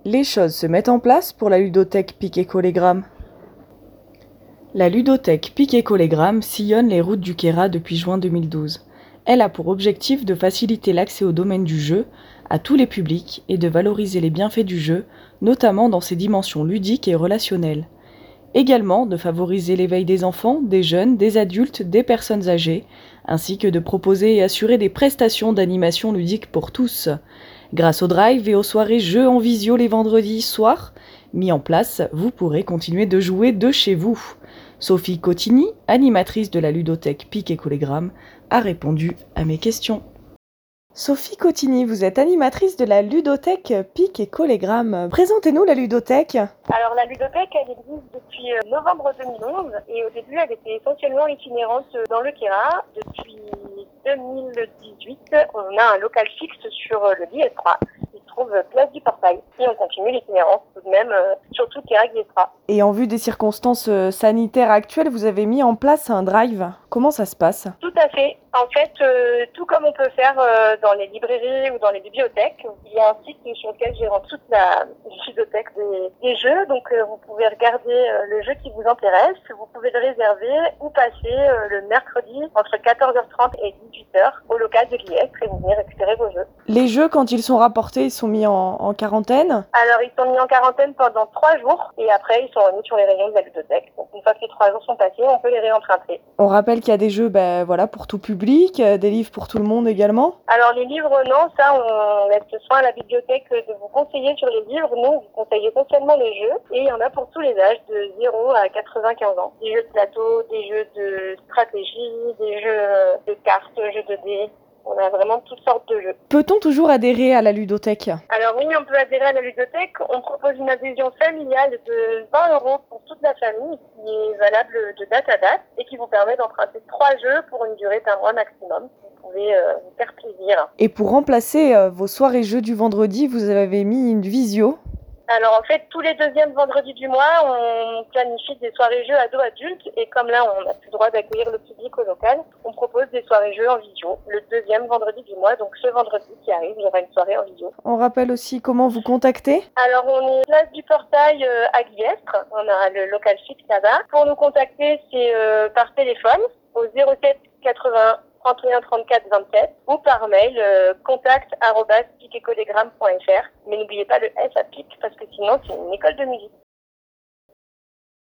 Les choses se mettent en place pour la ludothèque Pic-et-Collégramme. La ludothèque Pic-et-Collégramme sillonne les routes du Queyras depuis juin 2012. Elle a pour objectif de faciliter l'accès au domaine du jeu à tous les publics et de valoriser les bienfaits du jeu, notamment dans ses dimensions ludiques et relationnelles. Également de favoriser l'éveil des enfants, des jeunes, des adultes, des personnes âgées, ainsi que de proposer et assurer des prestations d'animation ludique pour tous. Grâce au drive et aux soirées jeux en visio les vendredis soirs mis en place, vous pourrez continuer de jouer de chez vous. Sophie Cotigny, animatrice de la ludothèque Pic-et-Collégramme, a répondu à mes questions. Sophie Cotigny, vous êtes animatrice de la ludothèque Pic-et-Collégramme. Présentez-nous la ludothèque. Alors la ludothèque, elle existe depuis novembre 2011 et au début elle était essentiellement itinérante dans le Queyras. Depuis 2018, on a un local fixe sur le Guillestra qui se trouve place du Portail et on continue l'itinérance tout de même sur tout le Queyras Guillestra. Et en vue des circonstances sanitaires actuelles, vous avez mis en place un drive. Comment ça se passe ? Tout à fait. En fait, tout comme on peut faire dans les librairies ou dans les bibliothèques, il y a un site sur lequel gère toute la ludothèque des jeux. Donc, vous pouvez regarder le jeu qui vous intéresse. Vous pouvez le réserver ou passer le mercredi entre 14h30 et 18h au local de Guillestre et vous venez récupérer vos jeux. Les jeux, quand ils sont rapportés, ils sont mis en quarantaine ? Alors, ils sont mis en quarantaine pendant 3 jours et après, ils sont remis sur les rayons de la ludothèque. Donc, une fois que les 3 jours sont passés, on peut les réemprunter. On rappelle qu'il y a des jeux pour tout public, des livres pour tout le monde également. Alors les livres, non, ça on laisse le soin à la bibliothèque de vous conseiller sur les livres. Nous, vous conseillez essentiellement les jeux et il y en a pour tous les âges, de 0 à 95 ans. Des jeux de plateau, des jeux de stratégie, des jeux de cartes, jeux de dés. On a vraiment toutes sortes de jeux. Peut-on toujours adhérer à la ludothèque ? Alors oui, on peut adhérer à la ludothèque. On propose une adhésion familiale de 20 € pour toute la famille qui est valable de date à date et qui vous permet d'emprunter 3 jeux pour une durée d'1 mois maximum. Vous pouvez vous faire plaisir. Et pour remplacer vos soirées jeux du vendredi, vous avez mis une visio. Alors en fait, tous les deuxièmes vendredis du mois, on planifie des soirées jeux ados-adultes et comme là, on n'a plus le droit d'accueillir le public au local, on propose des soirées jeux en visio le deuxième vendredi du mois. Donc ce vendredi qui arrive, il y aura une soirée en visio. On rappelle aussi comment vous contacter. Alors on est place du Portail à Guillestre, on a le local fixe là-bas. Pour nous contacter, c'est par téléphone au 07 80 31 34 27 ou par mail contact@pic-et-collégramme.fr. Mais n'oubliez pas le S à pic parce que sinon c'est une école de musique.